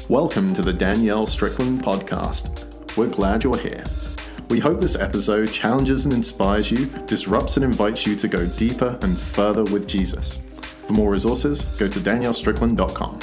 Welcome to the Danielle Strickland podcast. We're glad you're here. We hope this episode challenges and inspires you, disrupts and invites you to go deeper and further with Jesus. For more resources, go to daniellestrickland.com.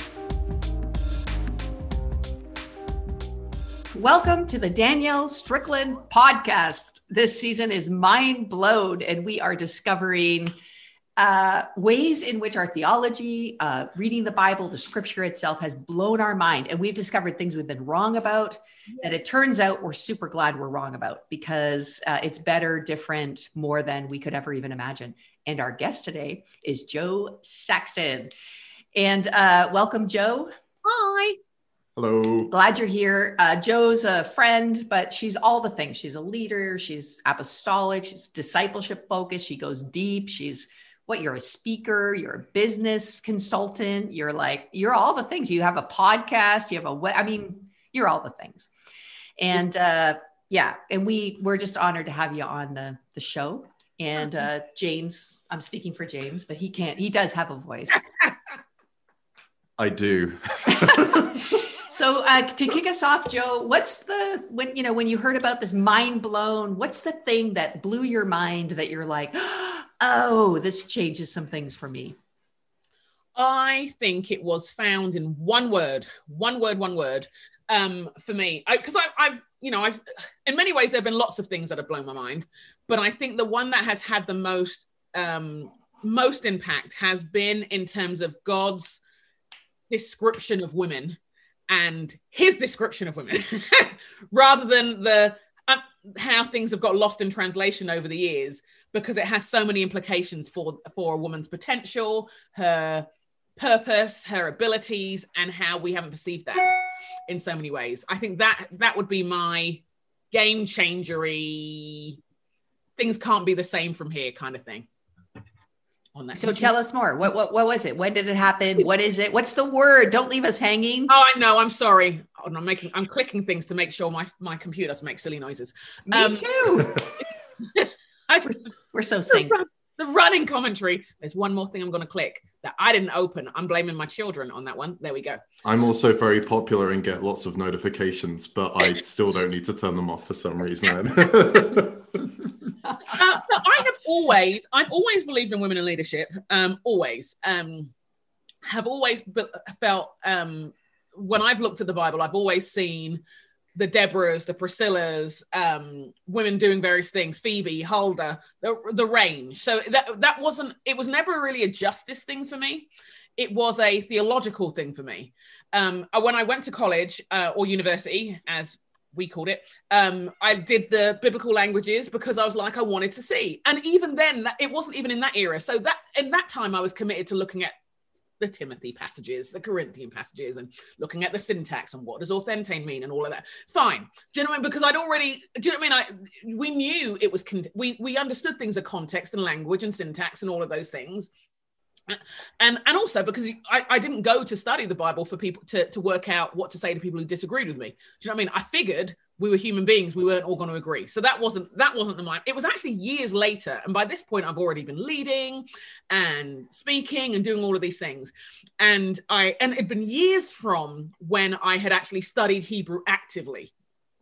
Welcome to the Danielle Strickland podcast. This season is mind blown, and we are discovering ways in which our theology, reading the Bible, the scripture itself has blown our mind. And we've discovered things we've been wrong about that it turns out we're super glad we're wrong about because it's better, different, more than we could ever even imagine. And our guest today is Jo Saxton. And welcome, Jo. Hi. Hello. Glad you're here. Jo's a friend, but she's all the things. She's a leader. She's apostolic. She's discipleship focused. She goes deep. You're a speaker, you're a business consultant, you're all the things. You have a podcast, you have you're all the things. And and we're just honored to have you on the show. And James, I'm speaking for James, but he does have a voice. I do. So to kick us off, Jo, when you heard about this mind blown, what's the thing that blew your mind that you're like, oh, this changes some things for me? I think it was found in one word for me. Because I've in many ways, there have been lots of things that have blown my mind, but I think the one that has had the most impact has been in terms of God's description of women and his description of women rather than how things have got lost in translation over the years, because it has so many implications for a woman's potential, her purpose, her abilities, and how we haven't perceived that in so many ways. I think that would be my game changery, things can't be the same from here kind of thing. On that. So tell us more. What was it? When did it happen? What is it? What's the word? Don't leave us hanging. Oh, I know. I'm sorry. I'm clicking things to make sure my computer doesn't make silly noises. Me too. We're so synced. The running commentary. There's one more thing I'm going to click that I didn't open. I'm blaming my children on that one. There we go. I'm also very popular and get lots of notifications, but I still don't need to turn them off for some reason. I've always believed in women in leadership. Always. Have always felt, when I've looked at the Bible, I've always seen the Deborahs, the Priscillas, women doing various things, Phoebe, Huldah, the range. So it was never really a justice thing for me. It was a theological thing for me. When I went to college or university, as we called it, I did the biblical languages because I was like, I wanted to see. And even then, it wasn't even in that era. So that in that time, I was committed to looking at the Timothy passages, the Corinthian passages, and looking at the syntax and what does authentate mean and all of that. Fine. Do you know what I mean? Because we knew it was, we understood things of context and language and syntax and all of those things. And also because I didn't go to study the Bible for people to work out what to say to people who disagreed with me. Do you know what I mean? I figured we were human beings. We weren't all going to agree. So that wasn't the mind. It was actually years later. And by this point, I've already been leading and speaking and doing all of these things. And it'd been years from when I had actually studied Hebrew actively.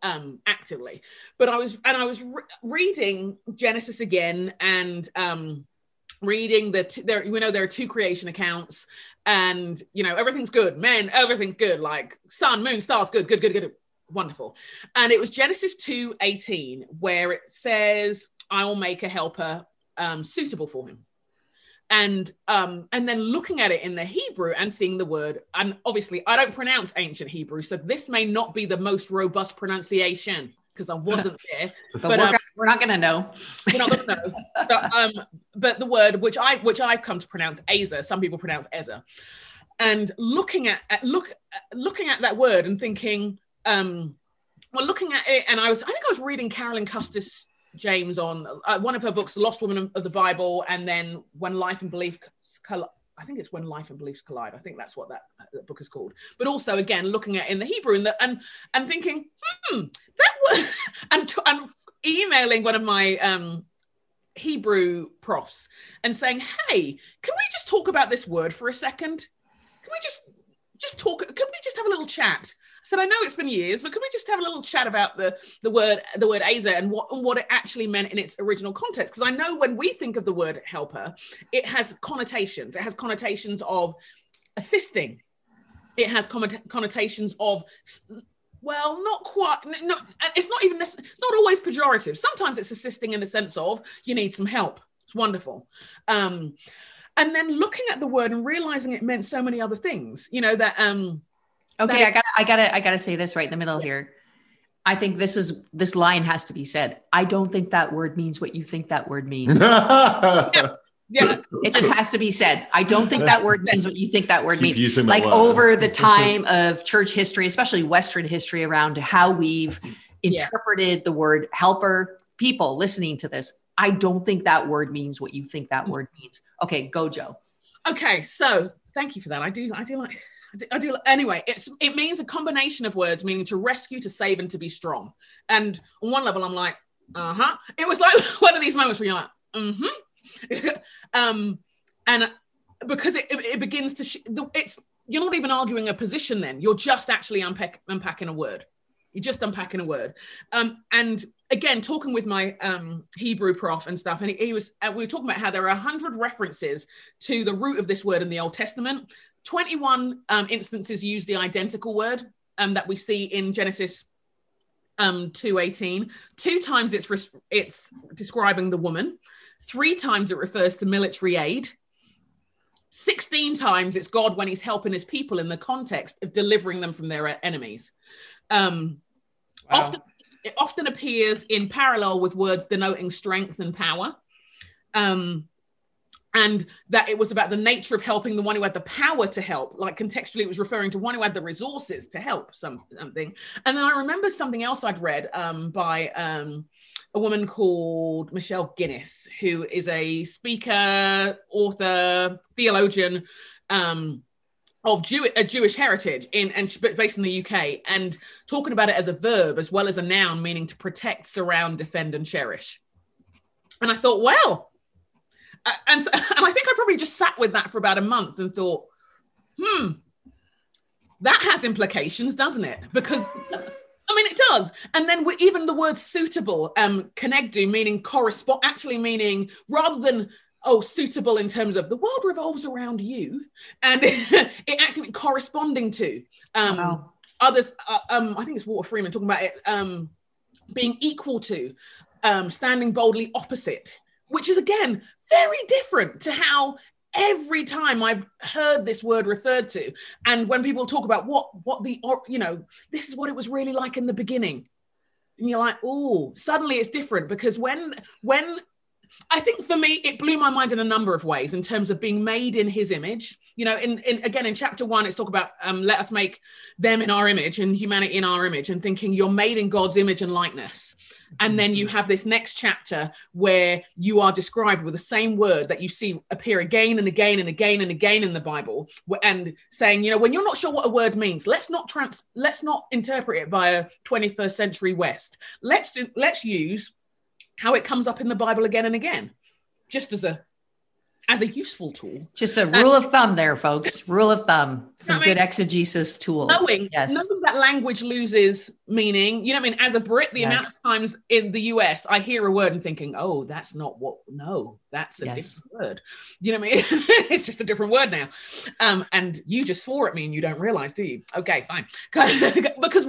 But I was reading Genesis again and, reading there are two creation accounts, and everything's good, everything's good, like sun, moon, stars, good, wonderful. And it was Genesis 2:18 where it says, I will make a helper suitable for him. And then looking at it in the Hebrew and seeing the word, and obviously I don't pronounce ancient Hebrew, so this may not be the most robust pronunciation because I wasn't there. but we're not going to know. We're not going to know. But the word which I've come to pronounce Ezer, some people pronounce Ezer, and looking at that word and thinking, looking at it, and I think I was reading Carolyn Custis James on one of her books, The Lost Woman of the Bible, and then When Life and Belief Collide. I think it's When Life and Beliefs Collide. I think that's what that book is called. But also, again, looking at in the Hebrew and thinking, that was, and emailing one of my Hebrew profs and saying, hey, can we just talk about this word for a second? Can we just just talk? Could we just have a little chat? I said, I know it's been years, but could we just have a little chat about the word Ezer and what it actually meant in its original context? Because I know when we think of the word helper, it has connotations. It has connotations of assisting. It has connotations of, well, not quite. No, it's not even. It's not always pejorative. Sometimes it's assisting in the sense of you need some help. It's wonderful. And then looking at the word and realizing it meant so many other things. You know that. Okay, I gotta say this right in the middle here. I think this line has to be said. I don't think that word means what you think that word means. Yeah. It just has to be said. I don't think that word means what you think that word means. Like word. Over the time of church history, especially Western history, around how we've interpreted the word helper, people listening to this, I don't think that word means what you think that word means. Okay, go, Joe. Okay, so thank you for that. I do like. Anyway, it means a combination of words meaning to rescue, to save, and to be strong. And on one level, I'm like, It was like one of these moments where you're like, and because it begins to, you're not even arguing a position then. You're just actually unpacking a word. You're just unpacking a word. And again, talking with my Hebrew prof and stuff, and we were talking about how there are 100 references to the root of this word in the Old Testament. 21 instances use the identical word that we see in Genesis 2:18. 2 times it's describing the woman. 3 times it refers to military aid. 16 times it's God when he's helping his people in the context of delivering them from their enemies. Wow. It often appears in parallel with words denoting strength and power. And that it was about the nature of helping the one who had the power to help. Like contextually, it was referring to one who had the resources to help something. And then I remember something else I'd read by a woman called Michelle Guinness, who is a speaker, author, theologian of Jewish heritage, based in the UK, and talking about it as a verb as well as a noun, meaning to protect, surround, defend, and cherish. And I thought, well, and I think I probably just sat with that for about a month and thought, that has implications, doesn't it? Because I mean, it does. And then even the word suitable, kenegdu, meaning correspond, actually meaning rather than, suitable in terms of the world revolves around you, and it actually means corresponding to others. I think it's Walter Freeman talking about it being equal to, standing boldly opposite, which is again very different to how every time I've heard this word referred to. And when people talk about this is what it was really like in the beginning. And you're like, oh, suddenly it's different, because when I think for me, it blew my mind in a number of ways in terms of being made in his image. You know, in chapter 1, it's talk about let us make them in our image and humanity in our image, and thinking you're made in God's image and likeness. And then you have this next chapter where you are described with the same word that you see appear again and again and again and again in the Bible, and saying, when you're not sure what a word means, let's not interpret it by a 21st century West. Let's use how it comes up in the Bible again and again, just as a useful tool. Just a rule of thumb there, folks. Rule of thumb. Some good exegesis tools. Knowing that language loses meaning. You know what I mean? As a Brit, the amount of times in the US, I hear a word and thinking, that's not that's a different word. You know what I mean? It's just a different word now. And you just swore at me and you don't realize, do you? Okay, fine. Because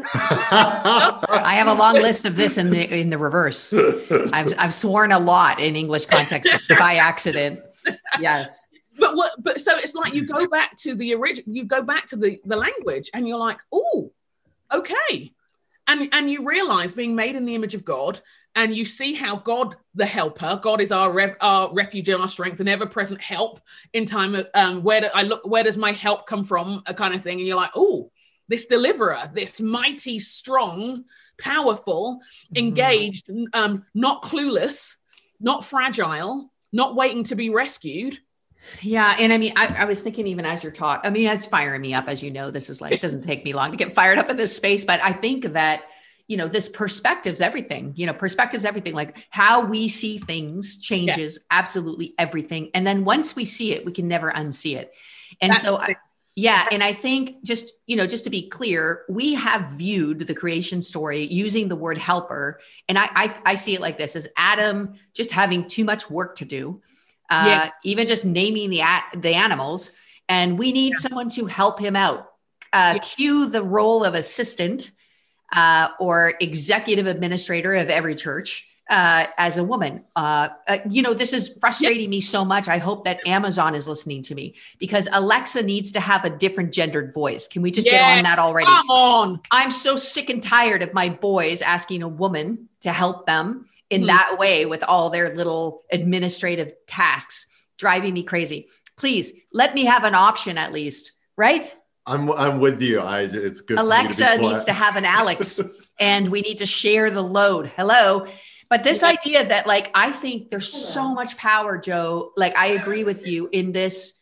I have a long list of this in the reverse. I've sworn a lot in English contexts by accident. Yes. But so it's like you go back to the original, you go back to the language, and you're like, oh, okay. And you realize being made in the image of God, and you see how God, the helper, God is our refuge and our strength and ever-present help in time of where does my help come from, a kind of thing. And you're like, oh, this deliverer, this mighty, strong, powerful, engaged, not clueless, not fragile, not waiting to be rescued. Yeah. And I mean, I was thinking, even as you're taught, I mean, it's firing me up. As you know, this is like, it doesn't take me long to get fired up in this space, but I think that, this perspective's everything, perspective's everything. Like how we see things changes absolutely everything. And then once we see it, we can never unsee it. And Yeah. And I think just to be clear, we have viewed the creation story using the word helper. And I see it like this, as Adam just having too much work to do, even just naming the animals. And we need someone to help him out. Cue the role of assistant or executive administrator of every church. As a woman, this is frustrating me so much. I hope that Amazon is listening to me, because Alexa needs to have a different gendered voice. Can we just get on that already? Come on. I'm so sick and tired of my boys asking a woman to help them in that way with all their little administrative tasks, driving me crazy. Please let me have an option at least, right? I'm with you. It's good. Alexa needs to have an Alex, and we need to share the load. Hello. But this idea that, like, I think there's so much power, Joe, like, I agree with you in this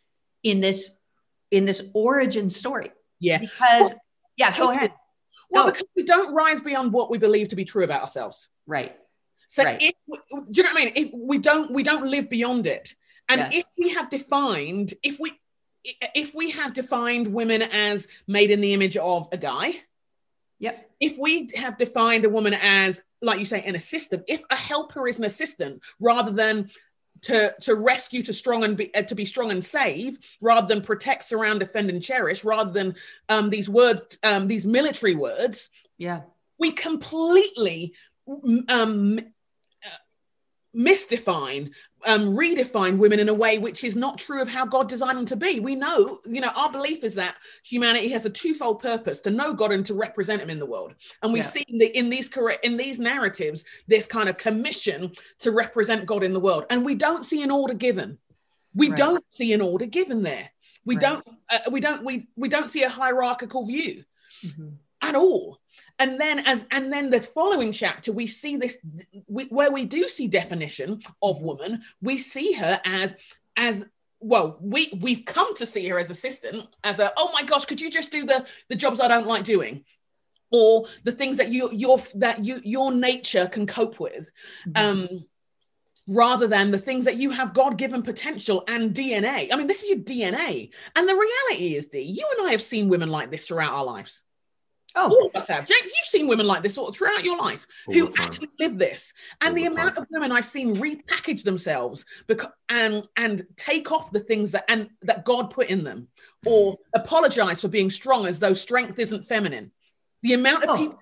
origin story. Yeah. Because, go ahead. Well, because we don't rise beyond what we believe to be true about ourselves. Right. So do you know what I mean? If we don't live beyond it. And if we have defined, if we have defined women as made in the image of a guy. Yep. If we have defined a woman as, like you say, an assistant, if a helper is an assistant rather than to rescue, to be strong and save, rather than protect, surround, defend, and cherish, rather than these words, these military words, we completely misdefine, redefine women in a way which is not true of how God designed them to be. We know, our belief is that humanity has a twofold purpose: to know God and to represent him in the world. And we see in these narratives, this kind of commission to represent God in the world. And we don't see an order given. We don't see an order given there. We don't see a hierarchical view at all. And then the following chapter, we see this, where we do see definition of woman. We see her as well. We've come to see her as assistant, as oh my gosh, could you just do the jobs I don't like doing, or the things that your nature can cope with, rather than the things that you have God-given potential and DNA. I mean, this is your DNA. And the reality is, Dee, you and I have seen women like this throughout our lives. Oh, all of us have. James, you've seen women like this throughout your life who actually live this. And the amount of women I've seen repackage themselves and take off the things that God put in them, or apologize for being strong as though strength isn't feminine. The amount of people.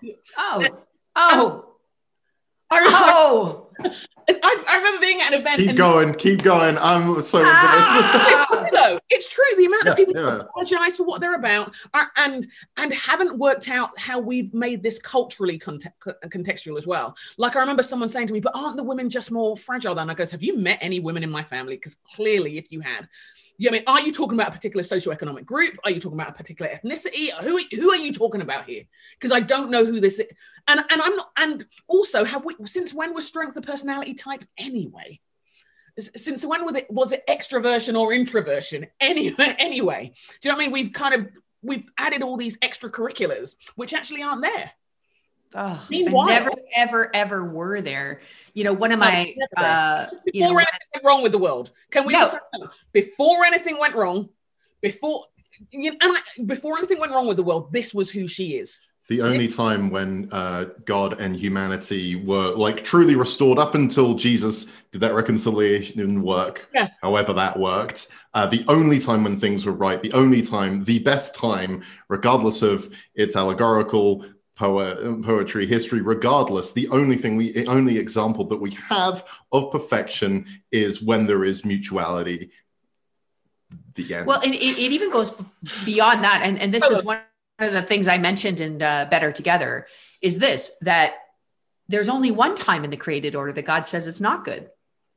I remember being at an event. Keep going. I'm so into this. No, it's true. The amount of people who apologize for what they're about and haven't worked out how we've made this culturally contextual as well. Like, I remember someone saying to me, but aren't the women just more fragile than? I goes, have you met any women in my family? Because clearly, if you had, I mean, are you talking about a particular socioeconomic group? Are you talking about a particular ethnicity? Who are you talking about here? Because I don't know who this is. And I'm not. And also, since when was strength a personality type anyway? Since when was it extroversion or introversion anyway? Do you know what I mean? We've added all these extracurriculars which actually aren't there. Oh, never, ever were there. One of my before anything went wrong with the world. Can we just say that? Before anything went wrong, before anything went wrong with the world, this was who she is. The only time when God and humanity were like truly restored, up until Jesus did that reconciliation work, however that worked. The only time when things were right, the best time, regardless of its allegorical poetry, history, regardless, the only example that we have of perfection is when there is mutuality. The end. Well, and it even goes beyond that. And this is one of the things I mentioned in Better Together, is this, that there's only one time in the created order that God says it's not good.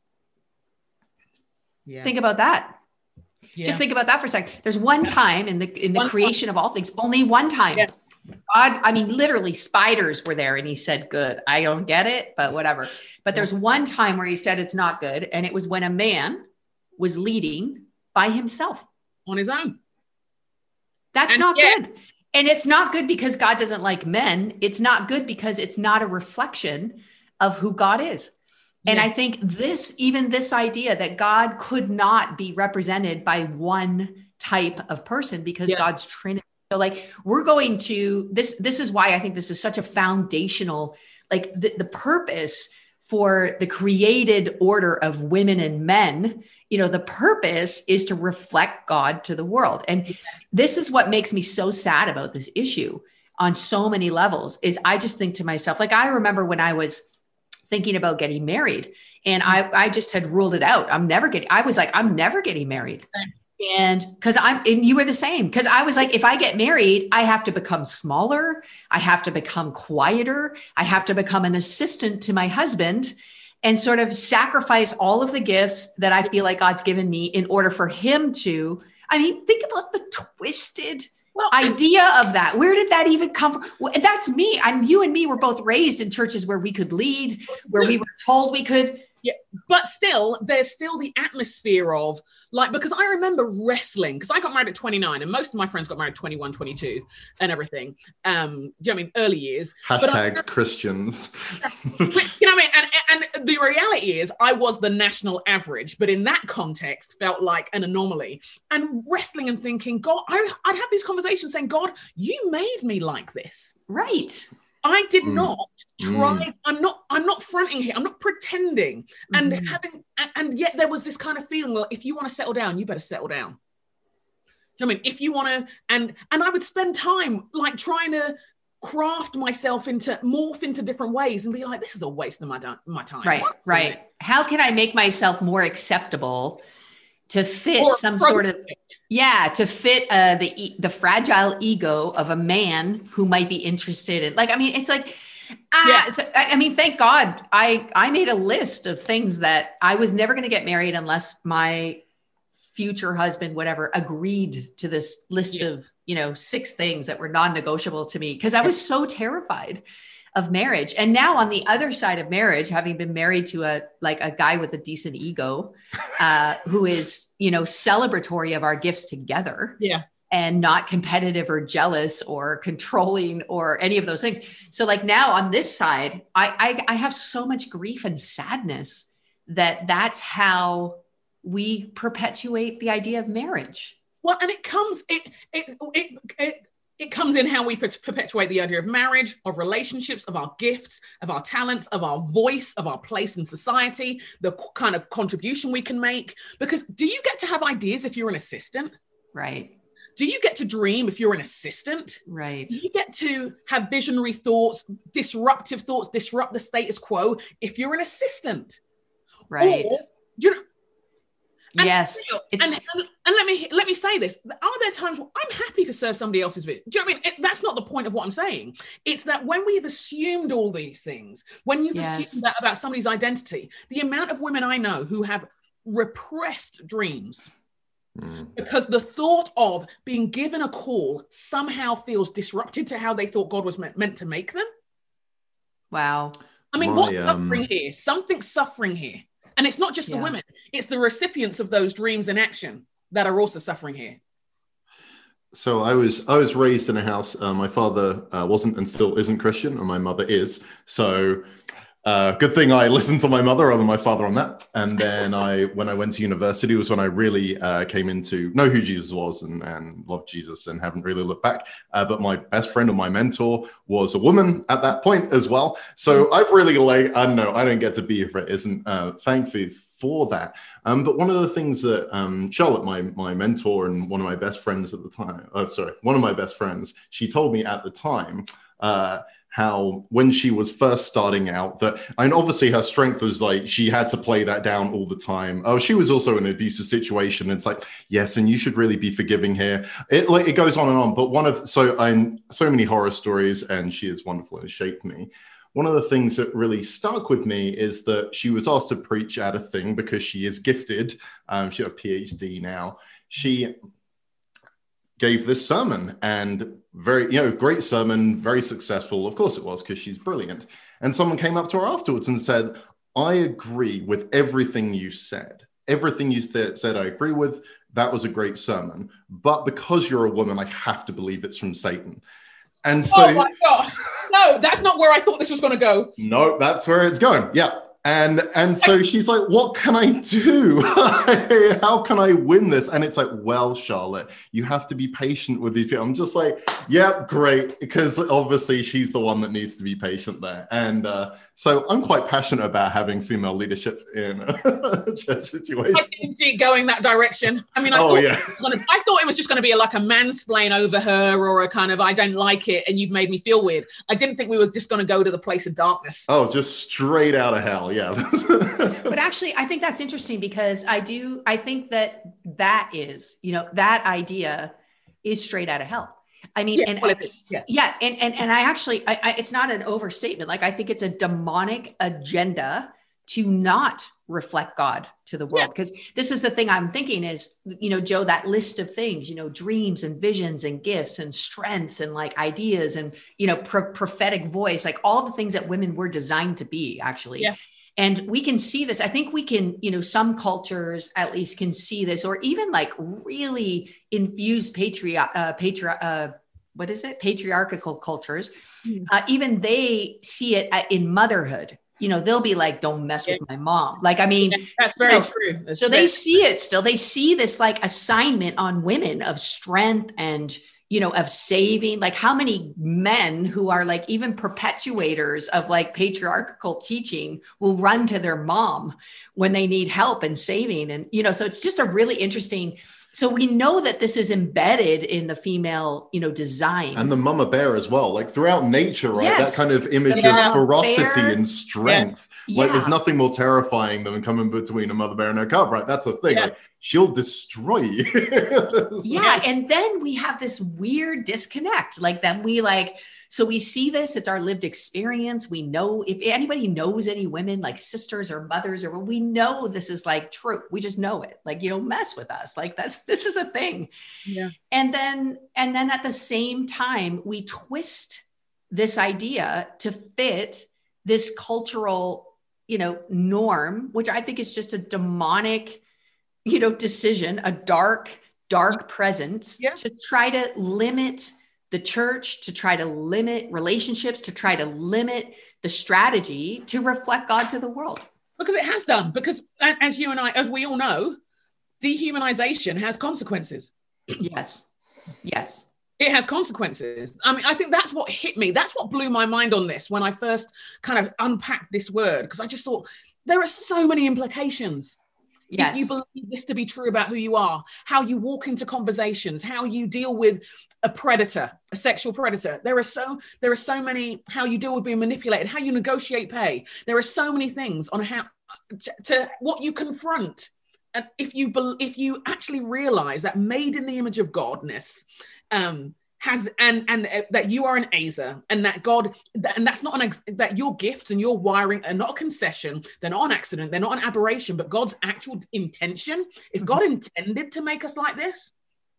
Yeah. Think about that. Yeah. Just think about that for a second. There's one time in the creation of all things, only one time. Yeah. God, I mean, literally spiders were there and he said, good. I don't get it, but whatever. But there's one time where he said it's not good. And it was when a man was leading by himself. On his own. That's not good. And it's not good because God doesn't like men. It's not good because it's not a reflection of who God is. And I think this idea that God could not be represented by one type of person because God's Trinity. So like we're going to this is why I think this is such a foundational, like the purpose for the created order of women and men, the purpose is to reflect God to the world. And this is what makes me so sad about this issue on so many levels is I just think to myself, like, I remember when I was thinking about getting married and I just had ruled it out. I'm never getting married. And you were the same. Because I was like, if I get married, I have to become smaller. I have to become quieter. I have to become an assistant to my husband and sort of sacrifice all of the gifts that I feel like God's given me in order for him to, think about the twisted idea of that. Where did that even come from? Well, that's me. You and me were both raised in churches where we could lead, where we were told we could. Yeah, but still, there's still the atmosphere of like, because I remember wrestling, because I got married at 29 and most of my friends got married 21, 22 and everything. Do you know what I mean? Early years. Hashtag Christians. You know what I mean? And the reality is I was the national average, but in that context felt like an anomaly. And wrestling and thinking, God, I'd have these conversations saying, God, you made me like this. Right. I did not try. I'm not fronting here. I'm not pretending. And and yet there was this kind of feeling, well, if you want to settle down, you better settle down. Do you know what I mean? If you want to, and I would spend time like trying to craft myself morph into different ways and be like, this is a waste of my time. Right. How can I make myself more acceptable to fit to fit the fragile ego of a man who might be interested in, like, it's like, thank God I made a list of things that I was never going to get married unless my future husband, whatever, agreed to this list of, 6 things that were non-negotiable to me because I was so terrified of marriage. And now on the other side of marriage, having been married to a guy with a decent ego, who is, celebratory of our gifts together. Yeah. And not competitive or jealous or controlling or any of those things. So like now on this side, I have so much grief and sadness that's how we perpetuate the idea of marriage. Well, and it comes in how we perpetuate the idea of marriage, of relationships, of our gifts, of our talents, of our voice, of our place in society, the kind of contribution we can make. Because do you get to have ideas if you're an assistant? Right. Do you get to dream if you're an assistant? Right. Do you get to have visionary thoughts, disrupt the status quo if you're an assistant? Right. Or, yes. And let me say this. Are there times where I'm happy to serve somebody else's vision? Do you know what I mean? That's not the point of what I'm saying. It's that when we've assumed all these things, when you've assumed that about somebody's identity, the amount of women I know who have repressed dreams because the thought of being given a call somehow feels disrupted to how they thought God was meant to make them. Wow. What's suffering here? Something's suffering here. And it's not just the women, it's the recipients of those dreams in action that are also suffering here. So I was raised in a house. My father wasn't and still isn't Christian, and my mother is. So good thing I listened to my mother rather than my father on that. And then when I went to university was when I really came into know who Jesus was and loved Jesus and haven't really looked back. But my best friend or my mentor was a woman at that point as well. So I've really I don't get to be if it isn't thankful for that. But one of the things that Charlotte, my mentor and one of my best friends at the time, one of my best friends, she told me at the time, how when she was first starting out obviously her strength was like she had to play that down all the time. Oh, she was also in an abusive situation. It's like, yes, and you should really be forgiving here. It goes on and on. But so many horror stories, and she is wonderful and has shaped me. One of the things that really stuck with me is that she was asked to preach at a thing because she is gifted. She has a PhD now. She gave this sermon, and very, great sermon, very successful. Of course it was, because she's brilliant. And someone came up to her afterwards and said, I agree with everything you said. Everything you said, I agree with. That was a great sermon. But because you're a woman, I have to believe it's from Satan. And so, oh my God. No, that's not where I thought this was going to go. No, that's where it's going. Yeah. And so she's like, what can I do? How can I win this? And it's like, well, Charlotte, you have to be patient with these people. I'm just like, yeah, great. Because obviously she's the one that needs to be patient there. And so I'm quite passionate about having female leadership in a church situation. I didn't see it going that direction. I mean, I thought it was just going to be like a mansplain over her, or a kind of, I don't like it and you've made me feel weird. I didn't think we were just going to go to the place of darkness. Oh, just straight out of hell. Yeah. But actually, I think that's interesting, because I think that is, that idea is straight out of hell. I mean, and I actually, it's not an overstatement. Like, I think it's a demonic agenda to not reflect God to the world. Because this is the thing I'm thinking is, Joe, that list of things, dreams and visions and gifts and strengths and like ideas and, prophetic voice, like all the things that women were designed to be, actually. Yeah. And we can see this. I think we can, some cultures at least can see this, or even like really infused patriarchal cultures. Even they see it in motherhood. They'll be like, don't mess with my mom. Like, I mean, that's very true. They see it still. They see this like assignment on women of strength and, of saving. Like, how many men who are like even perpetuators of like patriarchal teaching will run to their mom when they need help and saving. And, so it's just a really interesting. So we know that this is embedded in the female, design. And the mama bear as well, like throughout nature, right? Yes. That kind of image of ferocity and strength. Yeah. Like, there's nothing more terrifying than coming between a mother bear and her cub, right? That's the thing. Yeah. Like, she'll destroy you. Yeah. And then we have this weird disconnect. Like, then we so we see this, it's our lived experience. We know, if anybody knows any women, like sisters or mothers, or we know this is like true. We just know it. Like, you don't mess with us. Like, this is a thing. Yeah. And then at the same time, we twist this idea to fit this cultural, norm, which I think is just a demonic, decision, a dark presence to try to limit the church, to try to limit relationships, to try to limit the strategy to reflect God to the world. Because it has done. Because as you and I, as we all know, dehumanization has consequences. Yes. It has consequences. I mean, I think that's what hit me. That's what blew my mind on this when I first kind of unpacked this word, because I just thought there are so many implications. Yes. If you believe this to be true about who you are, how you walk into conversations, how you deal with a predator, a sexual predator. There are so many, how you deal with being manipulated, how you negotiate pay. There are so many things on how to what you confront. And if you actually realize that made in the image of Godness, has and that you are an Azer, and that God, and that's not that your gifts and your wiring are not a concession, they're not an accident, they're not an aberration, but God's actual intention. If God intended to make us like this,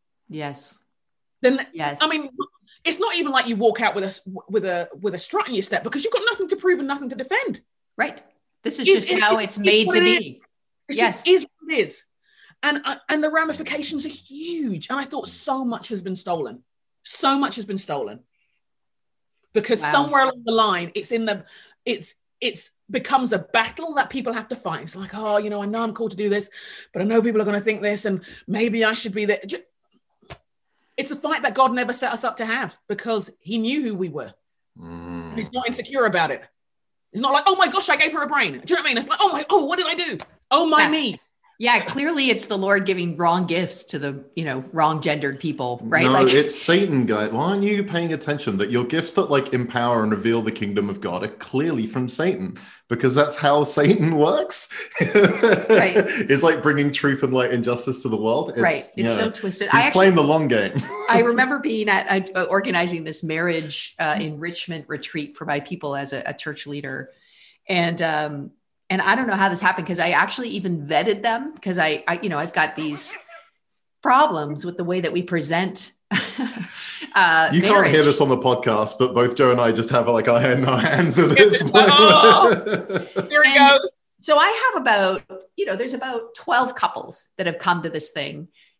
then I mean, it's not even like you walk out with a strut in your step, because you've got nothing to prove and nothing to defend. Right. This is just how it's made to be. It just is what it is, and the ramifications are huge. And I thought so much has been stolen. So much has been stolen because somewhere along the line, it's becomes a battle that people have to fight. It's like, I know I'm called to do this, but I know people are going to think this, and maybe I should be there. It's a fight that God never set us up to have, because he knew who we were. And he's not insecure about it. It's not like, oh my gosh, I gave her a brain. Do you know what I mean? It's like, what did I do? Oh my me. Yeah, clearly it's the Lord giving wrong gifts to the, wrong gendered people, right? No, it's Satan, guys. Why aren't you paying attention that your gifts that like empower and reveal the kingdom of God are clearly from Satan? Because that's how Satan works. Right. It's like bringing truth and light and justice to the world. It's so twisted. He's playing the long game. I remember being at organizing this marriage enrichment retreat for my people as a church leader. And I don't know how this happened, because I actually even vetted them, because I've got these problems with the way that we present. You can't hear this on the podcast, but both Joe and I just have like our head in our hands at this point. Here it goes. So I have there's about 12 couples that have come to this thing.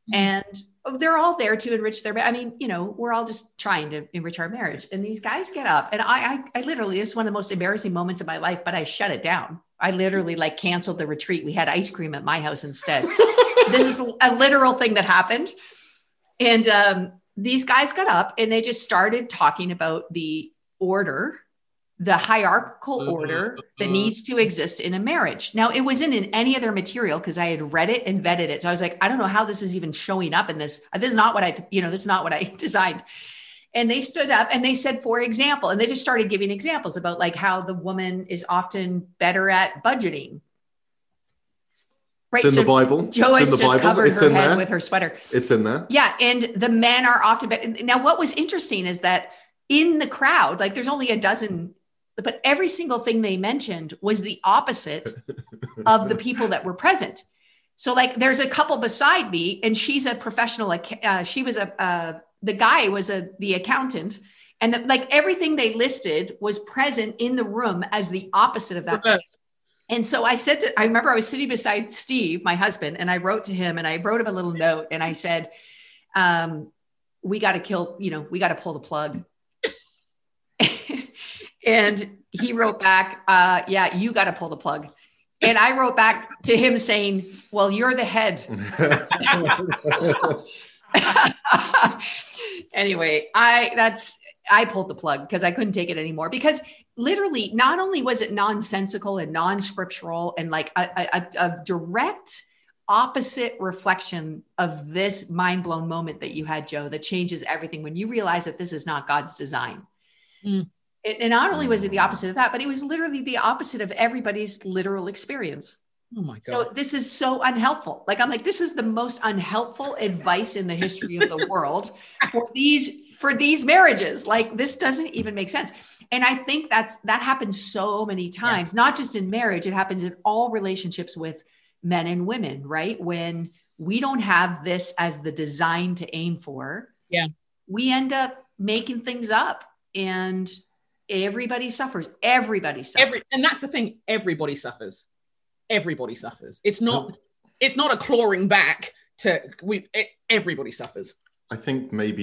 And they're all there to enrich their, I mean, we're all just trying to enrich our marriage. And these guys get up, and I literally, it's one of the most embarrassing moments of my life, but I shut it down. I literally canceled the retreat. We had ice cream at my house instead. This is a literal thing that happened. And these guys got up and they just started talking about the order, the hierarchical order that needs to exist in a marriage. Now, it wasn't in any other material because I had read it and vetted it. So I was like, I don't know how this is even showing up in this. This is not what this is not what I designed. And they stood up and they said, for example, and they just started giving examples about how the woman is often better at budgeting. Right. It's in the Bible. Joyce just covered her head with her sweater. It's in there. Yeah. And the men are often better. Now, what was interesting is that in the crowd, there's only a dozen, but every single thing they mentioned was the opposite of the people that were present. So there's a couple beside me and she's a professional. She was the guy was the accountant, and everything they listed was present in the room as the opposite of that. Okay. And so I remember I was sitting beside Steve, my husband, and I wrote to him and I wrote him a little note and I said, we got to pull the plug. And he wrote back, yeah, you got to pull the plug. And I wrote back to him saying, well, you're the head. Anyway, I pulled the plug because I couldn't take it anymore, because literally not only was it nonsensical and non-scriptural and a direct opposite reflection of this mind-blown moment that you had, Joe, that changes everything when you realize that this is not God's design. And not only was it the opposite of that, but it was literally the opposite of everybody's literal experience. Oh my God. So this is so unhelpful. This is the most unhelpful advice in the history of the world for these marriages. This doesn't even make sense. And I think that happens so many times, not just in marriage. It happens in all relationships with men and women, right? When we don't have this as the design to aim for, we end up making things up, and everybody suffers. And that's the thing. Everybody suffers. It's not a clawing back to everybody suffers. I think maybe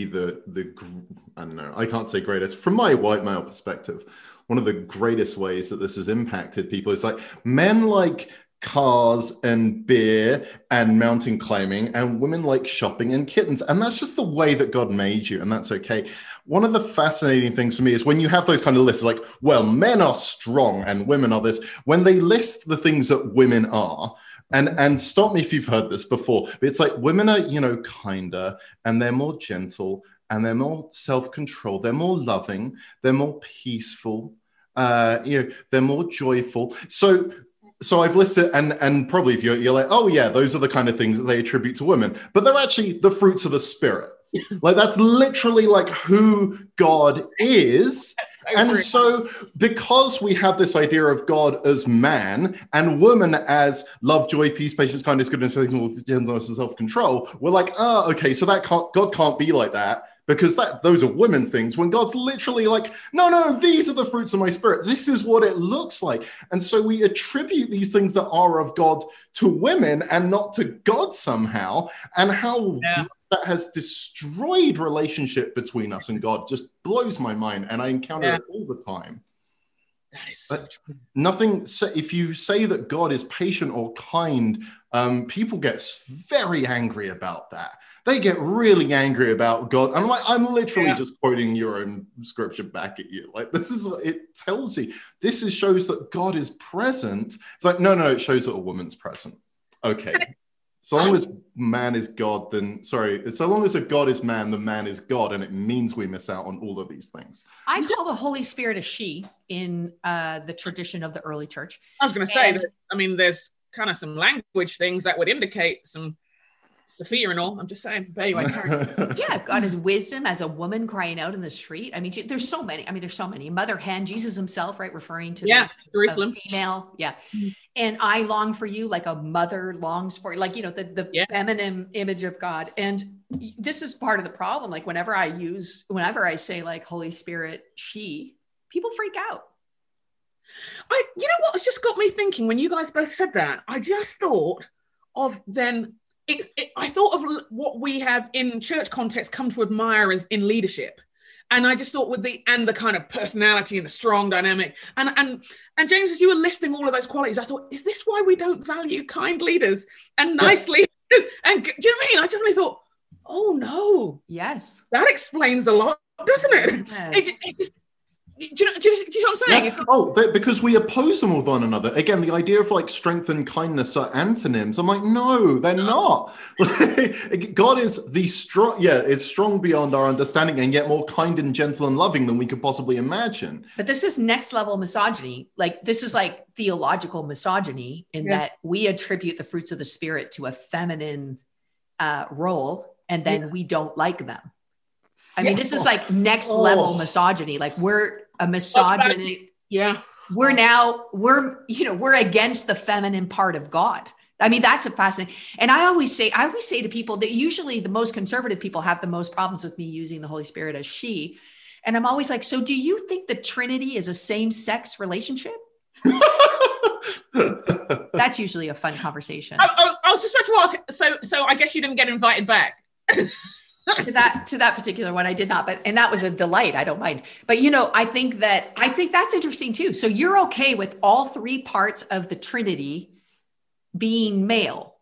I don't know, I can't say greatest. From my white male perspective, one of the greatest ways that this has impacted people is men like cars and beer and mountain climbing, and women like shopping and kittens. And that's just the way that God made you, and that's okay. One of the fascinating things for me is when you have those kind of lists, well, men are strong and women are this. When they list the things that women are, and stop me if you've heard this before, but it's women are, kinder, and they're more gentle, and they're more self-controlled, they're more loving, they're more peaceful, they're more joyful. So I've listed, and probably if you're like, oh yeah, those are the kind of things that they attribute to women, but they're actually the fruits of the spirit. That's literally who God is. And so because we have this idea of God as man and woman as love, joy, peace, patience, kindness, goodness, faithfulness, gentleness, and self-control, we're okay, so God can't be like that, because those are women things, when God's literally no, these are the fruits of my spirit. This is what it looks like. And so we attribute these things that are of God to women and not to God somehow. And how that has destroyed relationship between us and God just blows my mind. And I encounter it all the time. That is so true. If you say that God is patient or kind, people get very angry about that. They get really angry about God. I'm literally just quoting your own scripture back at you. It tells you, shows that God is present. It's no, it shows that a woman's present. Okay. So long as man is God, so long as a God is man, the man is God. And it means we miss out on all of these things. I call the Holy Spirit a she in the tradition of the early church. I was going to say, there's kind of some language things that would indicate some Sophia and all, I'm just saying. But anyway. Yeah, God is wisdom as a woman crying out in the street. There's so many. Mother hen, Jesus himself, right? Referring to Jerusalem. Female. Yeah. Mm-hmm. And I long for you like a mother longs for, the feminine image of God. And this is part of the problem. Whenever I say Holy Spirit, she, people freak out. You know what? It's just got me thinking when you guys both said that. I just thought of then I thought of what we have in church context come to admire as in leadership. And I just thought with the kind of personality and the strong dynamic and James, as you were listing all of those qualities, I thought, is this why we don't value kind leaders and nice leaders? And do you know what I mean? I just thought, oh no, yes, that explains a lot, doesn't it? Yes. Do you know what I'm saying? Because we oppose them with one another. Again, the idea of like strength and kindness are antonyms. I'm like, no, they're not. God is the strong, it's strong beyond our understanding, and yet more kind and gentle and loving than we could possibly imagine. But this is next level misogyny. Like, this is like theological misogyny in that we attribute the fruits of the Spirit to a feminine role, and then we don't like them. I mean, this is like next level misogyny. Like, we're a misogyny. We're against the feminine part of God. I mean, that's a fascinating. And I always say to people that usually the most conservative people have the most problems with me using the Holy Spirit as she. And I'm always like, so do you think the Trinity is a same-sex relationship? That's usually a fun conversation. I was just about to ask. So I guess you didn't get invited back. to that particular one, I did not, and that was a delight. I don't mind. But I think that's interesting too. So you're okay with all three parts of the Trinity being male?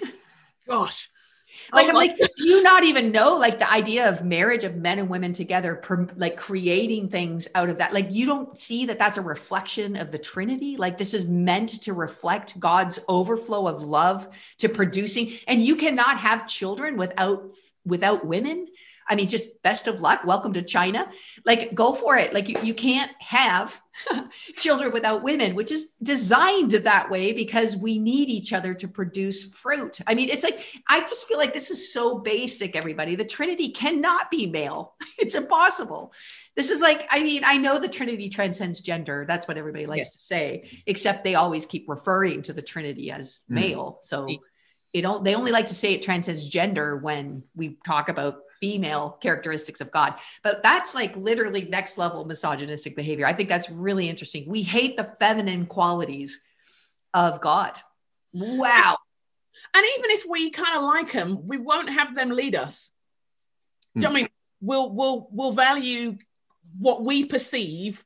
Gosh. I'm like, do you not even know, like, the idea of marriage of men and women together, like creating things out of that? Like, you don't see that that's a reflection of the Trinity? Like, this is meant to reflect God's overflow of love to producing, and you cannot have children without women. I mean, just best of luck. Welcome to China. Like, go for it. Like, you can't have children without women, which is designed that way because we need each other to produce fruit. I mean, it's like, I just feel like this is so basic, everybody. The Trinity cannot be male. It's impossible. This is like, I mean, I know the Trinity transcends gender. That's what everybody likes to say, except they always keep referring to the Trinity as male. So they only like to say it transcends gender when we talk about female characteristics of God. But that's like literally next level misogynistic behavior. I think that's really interesting. We hate the feminine qualities of God. Wow. And even if we kind of like them, we won't have them lead us. Do you know what I mean? We'll value what we perceive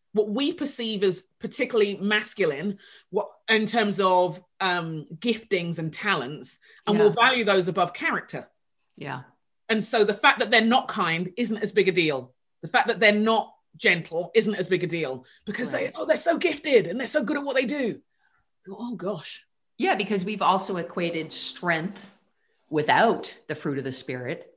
as particularly masculine, what in terms of giftings and talents, and we'll value those above character. Yeah. And so the fact that they're not kind isn't as big a deal. The fact that they're not gentle isn't as big a deal because they're so gifted and they're so good at what they do. Oh gosh. Yeah, because we've also equated strength without the fruit of the Spirit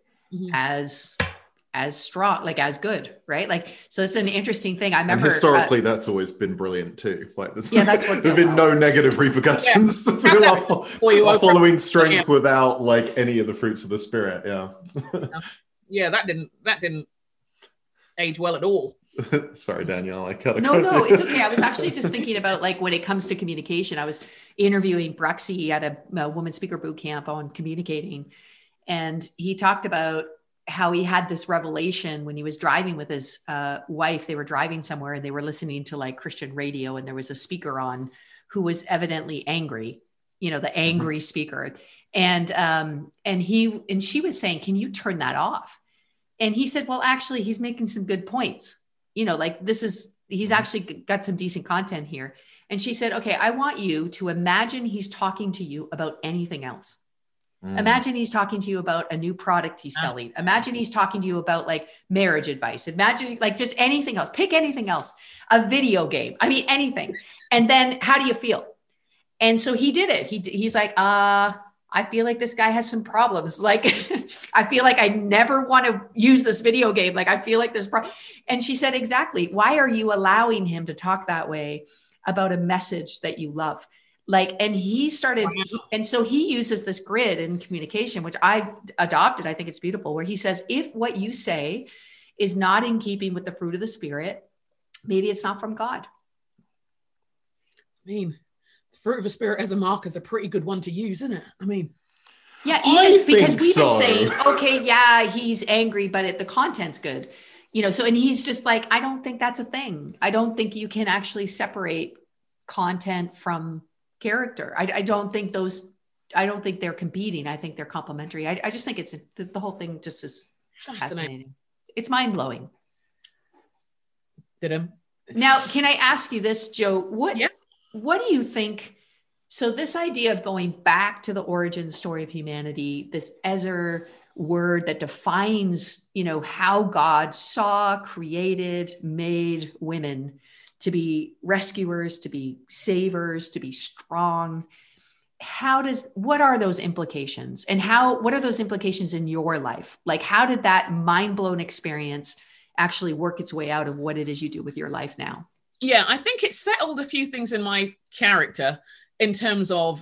as strong, like as good, right? Like, so it's an interesting thing. I remember, and historically, that's always been brilliant too. Like, this, that's what there've been no negative repercussions to our following strength without like any of the fruits of the Spirit. Yeah, that didn't age well at all. Sorry, Danielle, I cut No, it's okay. I was actually just thinking about, like, when it comes to communication, I was interviewing Bruxy at a woman speaker boot camp on communicating, and he talked about how he had this revelation when he was driving with his wife. They were driving somewhere and they were listening to like Christian radio, and there was a speaker on who was evidently angry, the angry speaker. And she was saying, can you turn that off? And he said, well, actually, he's making some good points. Like, he's actually got some decent content here. And she said, okay, I want you to imagine he's talking to you about anything else. Imagine he's talking to you about a new product he's selling. Imagine he's talking to you about like marriage advice. Imagine like just anything else. Pick anything else. A video game. I mean, anything. And then how do you feel? And so he did it. He's like, I feel like this guy has some problems. Like, I feel like I never want to use this video game. Like, I feel like this problem. And she said, exactly. Why are you allowing him to talk that way about a message that you love? Like, and he started, and so he uses this grid in communication, which I've adopted. I think it's beautiful, where he says, if what you say is not in keeping with the fruit of the Spirit, maybe it's not from God. I mean, fruit of the Spirit as a mark is a pretty good one to use, isn't it? I mean, yeah, even because we've been saying, okay, yeah, he's angry, but the content's good, so, and he's just like, I don't think that's a thing. I don't think you can actually separate content from character. I don't think those don't think they're competing. I think they're complementary. I just think the whole thing just is fascinating. It's mind blowing. Now, can I ask you this, Joe? What do you think? So this idea of going back to the origin story of humanity, this Ezer word that defines, how God saw, created, made women to be rescuers, to be savers, to be strong. What are those implications, and what are those implications in your life? Like, how did that mind blown experience actually work its way out of what it is you do with your life now? Yeah, I think it settled a few things in my character in terms of,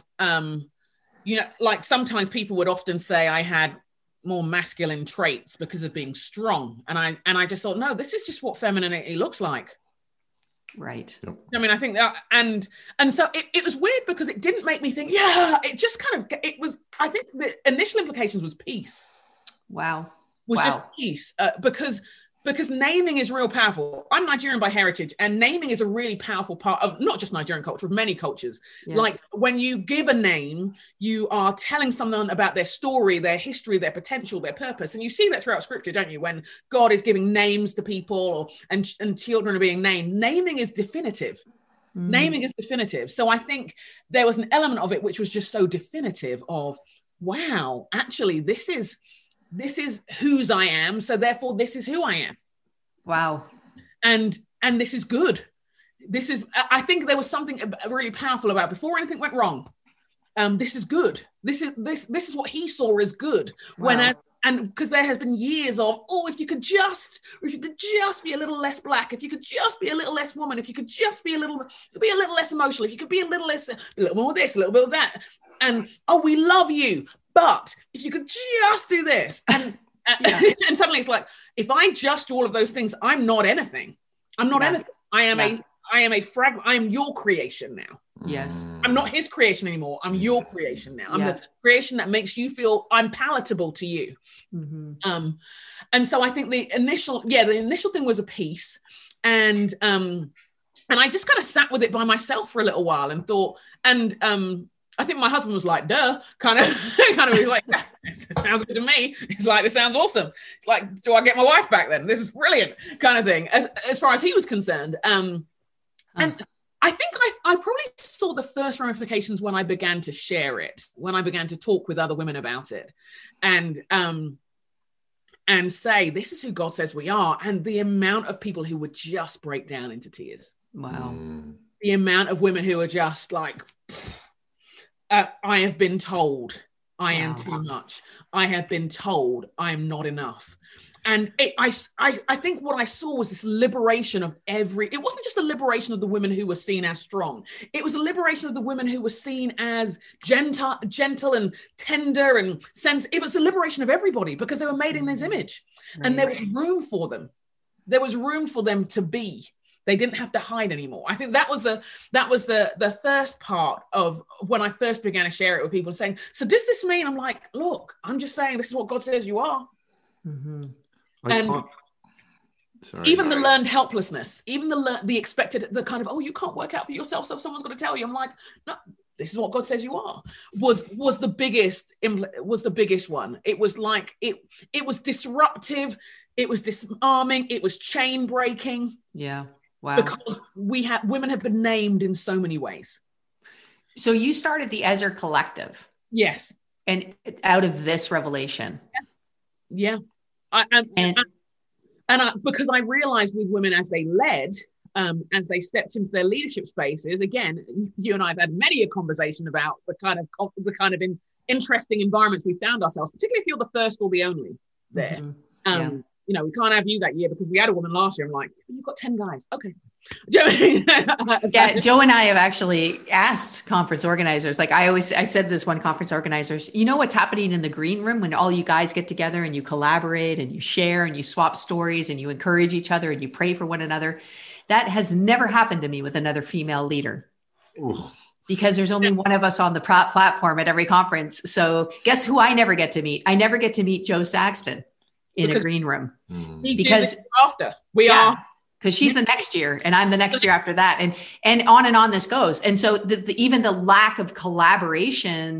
like sometimes people would often say I had more masculine traits because of being strong. And I just thought, no, this is just what femininity looks like. Right. Yep. I mean, I think that, and so it was weird because it didn't make me think, it just I think the initial implications was peace. Wow. Just peace, because naming is real powerful. I'm Nigerian by heritage, and naming is a really powerful part of not just Nigerian culture, of many cultures. Yes. Like when you give a name, you are telling someone about their story, their history, their potential, their purpose. And you see that throughout scripture, don't you? When God is giving names to people and children are being named, naming is definitive. Naming is definitive. So I think there was an element of it which was just so definitive of, wow, actually, this is whose I am, so therefore this is who I am. Wow. And this is good. I think there was something really powerful about before anything went wrong. This is good. This is what he saw as good. Wow. And because there has been years of, if you could just be a little less black, if you could just be a little less woman, if you could just be a little less emotional, if you could be a little more of this, a little bit of that. And, we love you. But if you could just do this, and suddenly it's like, if I just do all of those things, I'm not anything. I'm not anything. I am a fragment. I am your creation now. Yes. I'm not his creation anymore. I'm your creation now. I'm the creation that makes you feel I'm palatable to you. Mm-hmm. And so I think the initial thing was a peace, and I just kind of sat with it by myself for a little while and thought, I think my husband was like, duh, kind of like, it sounds good to me. He's like, this sounds awesome. It's like, do I get my wife back then? This is brilliant, kind of thing, as far as he was concerned. And I think I probably saw the first ramifications when I began to share it, when I began to talk with other women about it, and say, this is who God says we are. And the amount of people who would just break down into tears. Wow. The amount of women who are just like, I have been told I am too much. I have been told I am not enough. And I think what I saw was this liberation of it wasn't just a liberation of the women who were seen as strong. It was a liberation of the women who were seen as gentle and tender and sensitive. It was a liberation of everybody because they were made in his image. Right. And there was room for them. There was room for them to be. They didn't have to hide anymore. I think that was the first part of when I first began to share it with people, saying, so does this mean? I'm like, look, I'm just saying this is what God says you are. Mm-hmm. Even the learned helplessness, even the expected, the kind of, you can't work out for yourself, so someone's going to tell you. I'm like, no, this is what God says you are. Was the biggest one. It was like it was disruptive. It was disarming. It was chain breaking. Yeah. Wow. Because women have been named in so many ways. So you started the Ezer Collective. Yes. And out of this revelation. Yeah. Because I realized with women as they led, as they stepped into their leadership spaces, again, you and I have had many a conversation about the kind of interesting environments we found ourselves, particularly if you're the first or the only there. Mm-hmm. We can't have you that year because we had a woman last year. I'm like, you've got 10 guys. Okay. Yeah, Joe and I have actually asked conference organizers, like I said this one conference organizers, you know what's happening in the green room when all you guys get together and you collaborate and you share and you swap stories and you encourage each other and you pray for one another. That has never happened to me with another female leader. Ooh. Because there's only one of us on the platform at every conference. So guess who I never get to meet? I never get to meet Joe Saxton in a green room because she's the next year and I'm the next year after that. And on this goes. And so even the lack of collaboration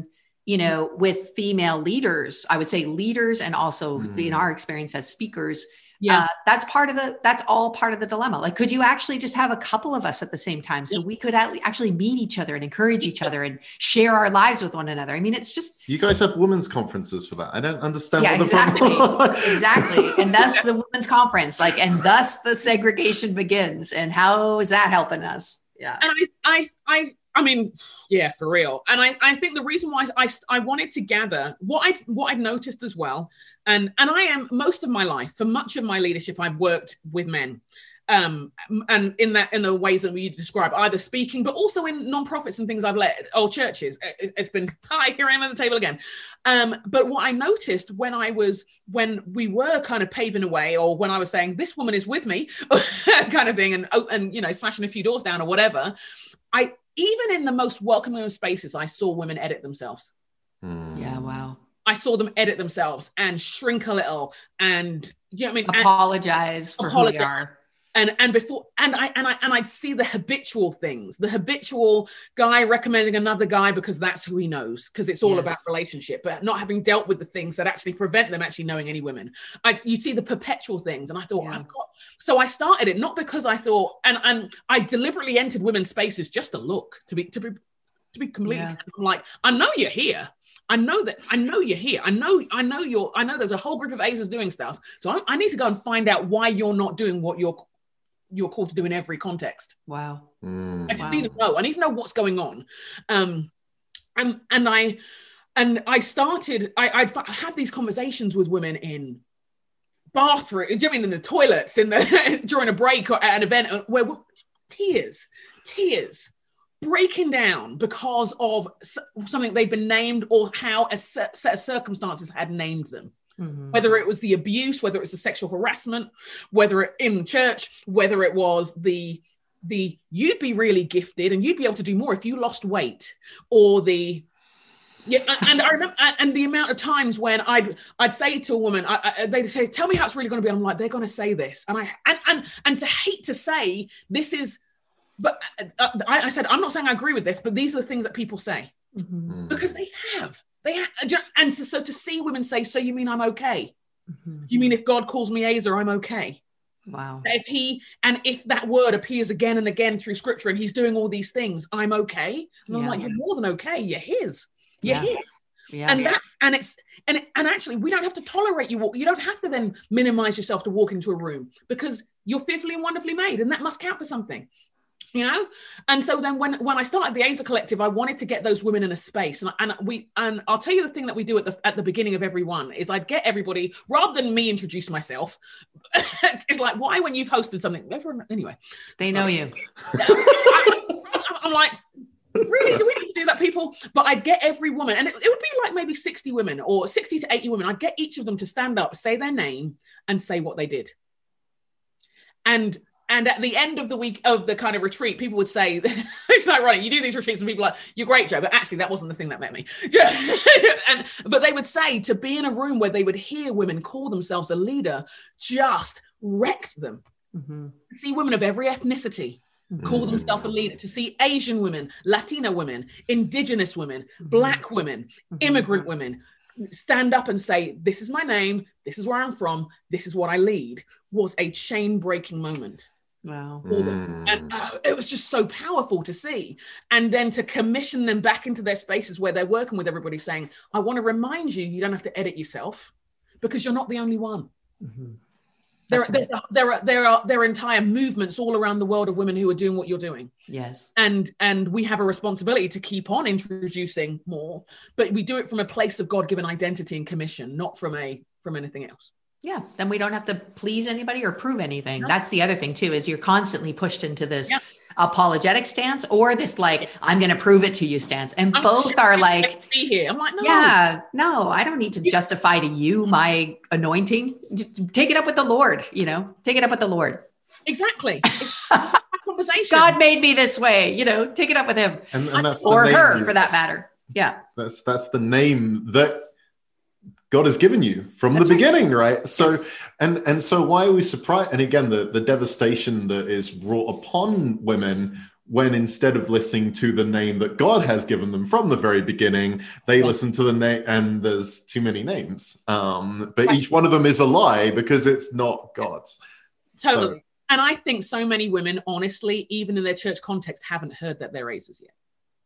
you know, with female leaders, I would say leaders, and also in our experience as speakers, that's all part of the dilemma. Like, could you actually just have a couple of us at the same time so we could actually meet each other and encourage each other and share our lives with one another? I mean, it's just, you guys have women's conferences for that. I don't understand. Yeah, exactly. And thus the women's conference, like, and thus the segregation begins. And how is that helping us? Yeah. And I mean, yeah, for real. And I think the reason why I wanted to gather what I've noticed as well, and I am, most of my life, for much of my leadership, I've worked with men, and in the ways that we describe, either speaking, but also in nonprofits and things I've led, or churches. It's been, hi, here I am at the table again. But what I noticed when we were kind of paving a way, or when I was saying, this woman is with me, kind of thing, and you know, smashing a few doors down or whatever, even in the most welcoming of spaces, I saw women edit themselves. Yeah, wow. I saw them edit themselves and shrink a little, and you know what I mean, apologize for who they are. And I'd see the habitual things, the habitual guy recommending another guy because that's who he knows, because it's all about relationship, but not having dealt with the things that actually prevent them actually knowing any women. You see the perpetual things, and I thought, so I started it not because I thought, and I deliberately entered women's spaces just to look, to be completely, I'm like, I know you're here. I know you're here. I know there's a whole group of Azers doing stuff. So I need to go and find out why you're not doing what you're called to do in every context. Wow. I just need to know. I need to know what's going on. And I started, I'd have these conversations with women in bathroom, do you mean in the toilets, during a break or at an event, where tears, breaking down because of something they've been named, or how a set of circumstances had named them. Whether it was the abuse, whether it's the sexual harassment, whether it in church, whether it was the you'd be really gifted and you'd be able to do more if you lost weight, or and I remember, and the amount of times when I'd say to a woman, they'd say, tell me how it's really going to be. And I'm like, they're going to say this, and to hate to say this is, but I said, I'm not saying I agree with this, but these are the things that people say, because they have, and so to see women say, so you mean I'm okay? You mean if God calls me Azer, I'm okay? Wow. If that word appears again and again through scripture, and he's doing all these things, I'm okay. And I'm like, you're more than okay. You're his. You're his. Yeah. And actually, we don't have to tolerate you. You don't have to then minimize yourself to walk into a room, because you're fearfully and wonderfully made, and that must count for something. You know, and so then when I started the Azer Collective, I wanted to get those women in a space, and I'll tell you the thing that we do at the beginning of every one is I'd get everybody, rather than me introduce myself. It's like, why, when you've hosted something, everyone, anyway, they know you. I'm like, really, do we need to do that, people? But I'd get every woman, and it would be like maybe 60 women or 60 to 80 women. I'd get each of them to stand up, say their name, and say what they did. And at the end of the week of the kind of retreat, people would say, it's ironic, you do these retreats and people are like, you're great, Joe, but actually that wasn't the thing that met me. But they would say, to be in a room where they would hear women call themselves a leader just wrecked them. See women of every ethnicity call themselves a leader, to see Asian women, Latina women, Indigenous women, Black women, immigrant women stand up and say, this is my name, this is where I'm from, this is what I lead, was a chain-breaking moment. Wow. And it was just so powerful to see. And then to commission them back into their spaces where they're working with everybody, saying, I want to remind you, you don't have to edit yourself, because you're not the only one. There are entire movements all around the world of women who are doing what you're doing. Yes. And we have a responsibility to keep on introducing more, but we do it from a place of God-given identity and commission, not from anything else. Yeah. Then we don't have to please anybody or prove anything. No. That's the other thing too, is you're constantly pushed into this apologetic stance, or this like, I'm going to prove it to you stance. And both are like, be here. I'm like, no. Yeah, no, I don't need to justify to you my anointing. Just take it up with the Lord, take it up with the Lord. Exactly. Conversation. God made me this way, take it up with him, and that's or her for that matter. Yeah. That's the name that God has given you from the beginning, right? So, yes. and so why are we surprised? And again, the devastation that is brought upon women when instead of listening to the name that God has given them from the very beginning, they listen to the name, and there's too many names. But each one of them is a lie because it's not God's. Totally. So, and I think so many women, honestly, even in their church context, haven't heard that they're Azers yet.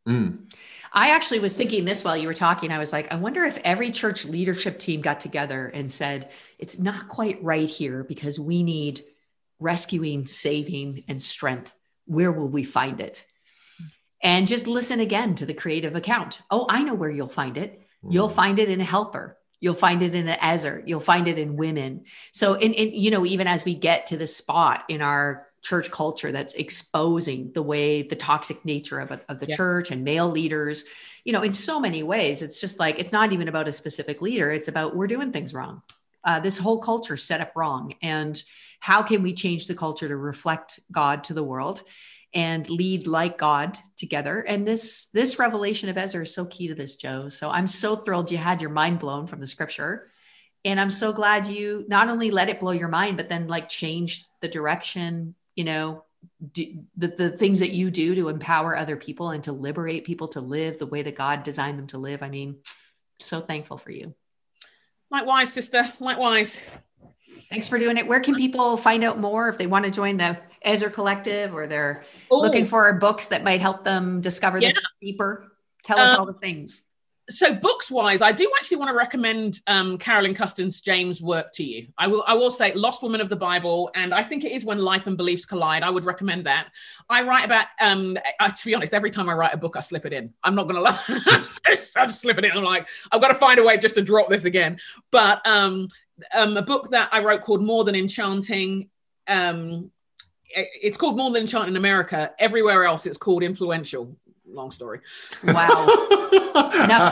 I actually was thinking this while you were talking. I was like, I wonder if every church leadership team got together and said, it's not quite right here because we need rescuing, saving, and strength. Where will we find it? And just listen again to the creative account. Oh, I know where you'll find it. You'll find it in a helper. You'll find it in an Ezer. You'll find it in women. So even as we get to the spot in our church culture that's exposing the toxic nature of the church and male leaders, in so many ways, it's just like, it's not even about a specific leader. It's about, we're doing things wrong. This whole culture set up wrong. And how can we change the culture to reflect God to the world and lead like God together? And this revelation of Ezer is so key to this, Joe. So I'm so thrilled you had your mind blown from the scripture. And I'm so glad you not only let it blow your mind, but then change the direction, the things that you do to empower other people and to liberate people to live the way that God designed them to live. I mean, so thankful for you. Likewise, sister. Likewise. Thanks for doing it. Where can people find out more if they want to join the Ezer Collective, or they're looking for books that might help them discover this deeper? Tell us all the things. So books wise, I do actually want to recommend Carolyn Custon's James work to you. I will say Lost Woman of the Bible, and I think it is When Life and Beliefs Collide. I would recommend that. I write about, to be honest, every time I write a book, I slip it in. I'm not going to lie. I just slip it in. I'm like, I've got to find a way just to drop this again. But a book that I wrote called More Than Enchanting. It's called More Than Enchanting in America. Everywhere else, it's called Influential. Long story. Wow. Enough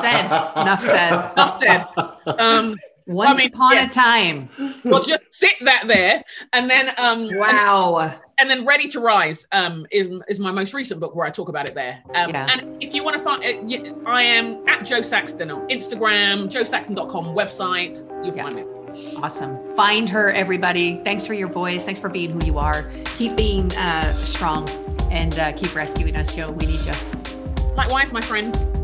said. Once upon a time. Well, just sit that there, and then wow. And then Ready to Rise is my most recent book where I talk about it there. And if you want to find it, I am at Joe Saxton on Instagram, joesaxton.com website. You'll find me. Awesome. Find her, everybody. Thanks for your voice. Thanks for being who you are. Keep being strong and keep rescuing us, Joe. We need you. Likewise, my friends.